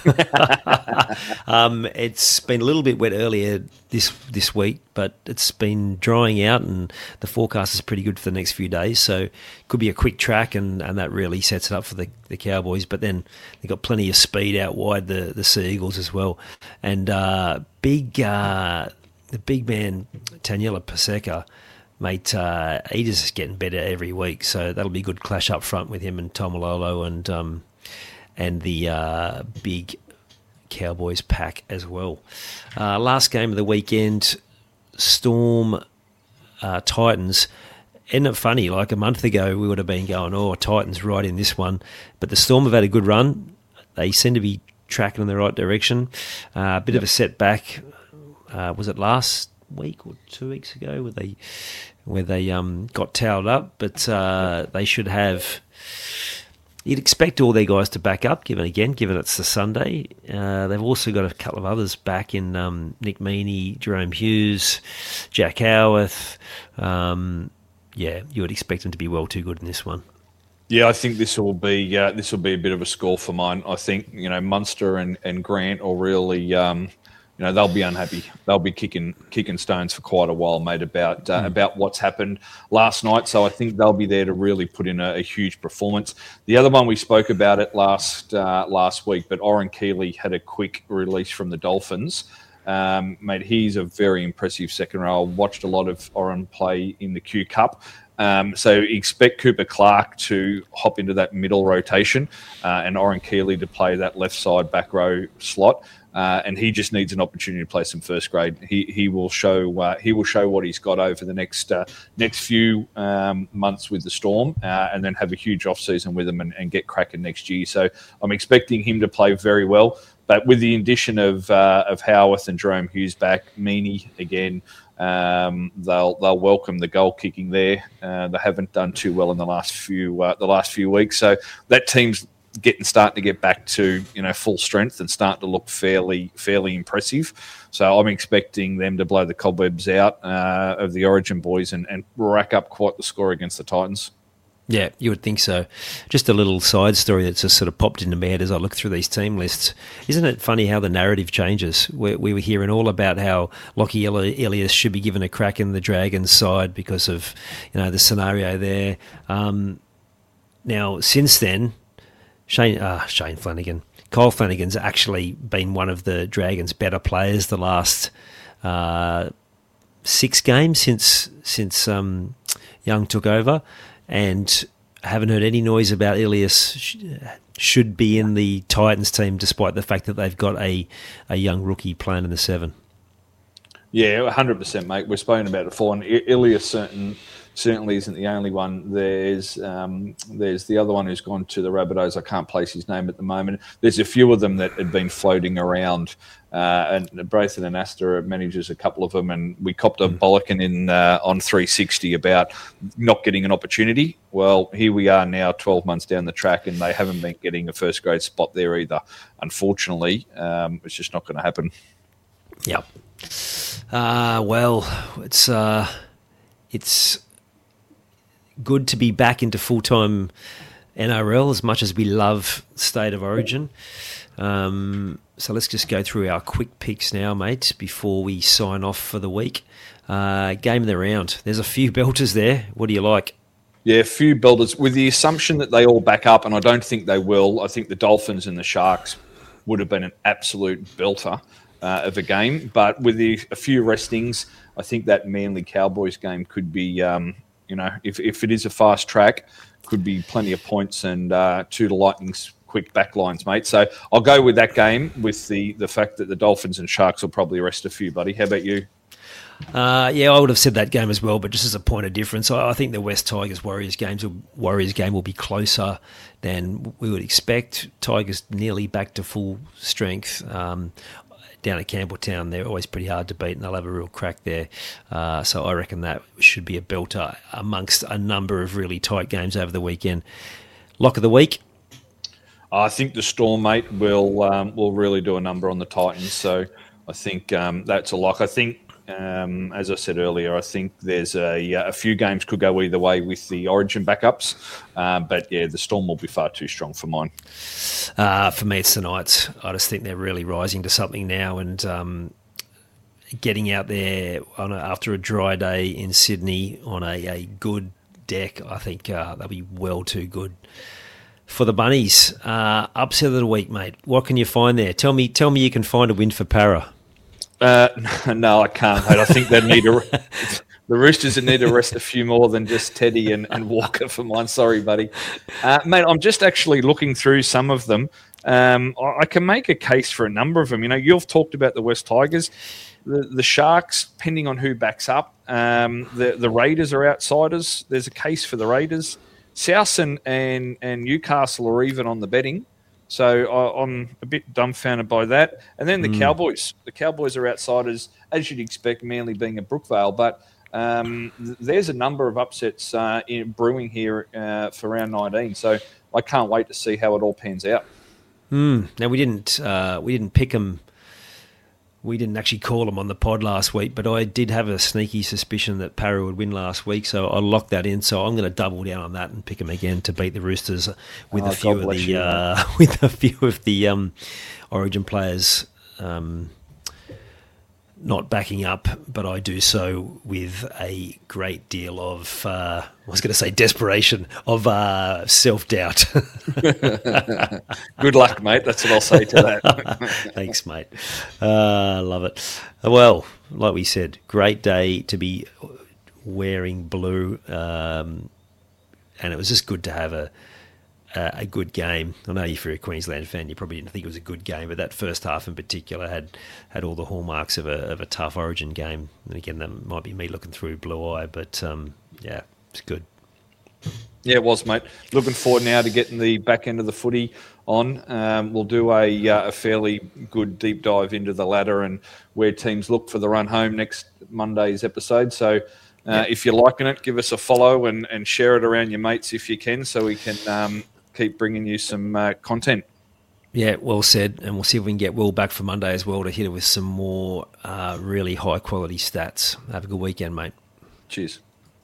S1: It's been a little bit wet earlier this week, but it's been drying out, and the forecast is pretty good for the next few days. So it could be a quick track, and that really sets it up for the Cowboys. But then they've got plenty of speed out wide, the Sea Eagles as well. And the big man, Taniela Paseka, mate, he just getting better every week, so that'll be a good clash up front with him and Tomalolo and the big Cowboys pack as well. Last game of the weekend, Storm Titans. Isn't it funny? Like a month ago, we would have been going, Titans right in this one, but the Storm have had a good run. They seem to be tracking in the right direction. A bit of a setback. Was it last week or 2 weeks ago where they got towed up, but they should have. You'd expect all their guys to back up, given it's the Sunday. They've also got a couple of others back in Nick Meaney, Jerome Hughes, Jack Howarth. You would expect them to be well too good in this one.
S2: Yeah, I think this will be a bit of a score for mine. I think Munster and Grant will really. They'll be unhappy. They'll be kicking stones for quite a while, mate, about what's happened last night. So I think they'll be there to really put in a huge performance. The other one, we spoke about it last week, but Oren Keeley had a quick release from the Dolphins. Mate, he's a very impressive second row. I watched a lot of Oren play in the Q Cup. So expect Cooper Clark to hop into that middle rotation and Oren Keeley to play that left side back row slot. And he just needs an opportunity to play some first grade. He will show what he's got over the next few months with the Storm, and then have a huge off season with them and get cracking next year. So I'm expecting him to play very well. But with the addition of Howarth and Jerome Hughes back, Meaney again, they'll welcome the goal kicking there. They haven't done too well in the last few weeks, so that team's starting to get back to full strength and starting to look fairly impressive. So I'm expecting them to blow the cobwebs out of the Origin boys and rack up quite the score against the Titans.
S1: Yeah, you would think so. Just a little side story that's just sort of popped into my head as I look through these team lists. Isn't it funny how the narrative changes? We were hearing all about how Lockie Elias should be given a crack in the Dragons side because of the scenario there. Now, since then, Shane Flanagan. Kyle Flanagan's actually been one of the Dragons' better players the last 6 games since Young took over, and I haven't heard any noise about Elias should be in the Titans team, despite the fact that they've got a young rookie playing in the 7.
S2: Yeah, 100%, mate. We've spoken about it before, and Elias certainly isn't the only one. There's the other one who's gone to the Rabbitohs. I can't place his name at the moment. There's a few of them that had been floating around, and Braithen and Astor manages a couple of them, and we copped a bollocking on 360 about not getting an opportunity. Well, here we are now 12 months down the track, and they haven't been getting a first grade spot there either. Unfortunately, it's just not going to happen.
S1: Yep. Well, it's good to be back into full-time NRL as much as we love State of Origin. So let's just go through our quick picks now, mate, before we sign off for the week. Game of the round. There's a few belters there. What do you like?
S2: Yeah, a few belters, with the assumption that they all back up, and I don't think they will. I think the Dolphins and the Sharks would have been an absolute belter of a game. But with a few restings, I think that Manly Cowboys game could be, if it is a fast track, could be plenty of points and 2 to Lightning's quick backlines, mate. So I'll go with that game with the fact that the Dolphins and Sharks will probably rest a few, buddy. How about you?
S1: Yeah, I would have said that game as well, but just as a point of difference, I think the West Tigers Warriors game will be closer than we would expect. Tigers nearly back to full strength. down at Campbelltown, they're always pretty hard to beat, and they'll have a real crack there. So I reckon that should be a belter amongst a number of really tight games over the weekend. Lock of the week?
S2: I think the Storm, mate, will really do a number on the Titans. So I think that's a lock. I think, as I said earlier, I think there's a few games could go either way with the Origin backups. But, yeah, the Storm will be far too strong for mine.
S1: For me, it's the Knights. I just think they're really rising to something now, and getting out there after a dry day in Sydney on a good deck, I think they'll be well too good for the Bunnies. Upset of the week, mate. What can you find there? Tell me you can find a win for Para.
S2: No, I can't, mate. I think they need the Roosters need to rest a few more than just Teddy and Walker for mine. Sorry, buddy. Mate, I'm just actually looking through some of them. I can make a case for a number of them. You know, you've talked about the West Tigers. The Sharks, depending on who backs up. The Raiders are outsiders. There's a case for the Raiders. South and Newcastle are even on the betting. So I'm a bit dumbfounded by that. And then the Cowboys. The Cowboys are outsiders, as you'd expect, Manly being at Brookvale. But there's a number of upsets brewing here for round 19. So I can't wait to see how it all pans out.
S1: Now, we didn't pick them. We didn't actually call them on the pod last week, but I did have a sneaky suspicion that Para would win last week, so I locked that in. So I'm going to double down on that and pick them again to beat the Roosters with a few of the Origin players not backing up, but I do so with a great deal of, I was going to say desperation, of self-doubt.
S2: Good luck, mate. That's what I'll say to that.
S1: Thanks, mate. Love it. Well, like we said, great day to be wearing blue, and it was just good to have a good game. I know if you're a Queensland fan, you probably didn't think it was a good game, but that first half in particular had all the hallmarks of a tough Origin game. And again, that might be me looking through blue eye, but yeah, it's good.
S2: Yeah, it was, mate. Looking forward now to getting the back end of the footy on. We'll do a fairly good deep dive into the ladder and where teams look for the run home next Monday's episode. So if you're liking it, give us a follow and share it around your mates if you can, so we can keep bringing you some content.
S1: Yeah, well said. And we'll see if we can get Will back for Monday as well to hit it with some more really high quality stats. Have a good weekend, mate.
S2: Cheers.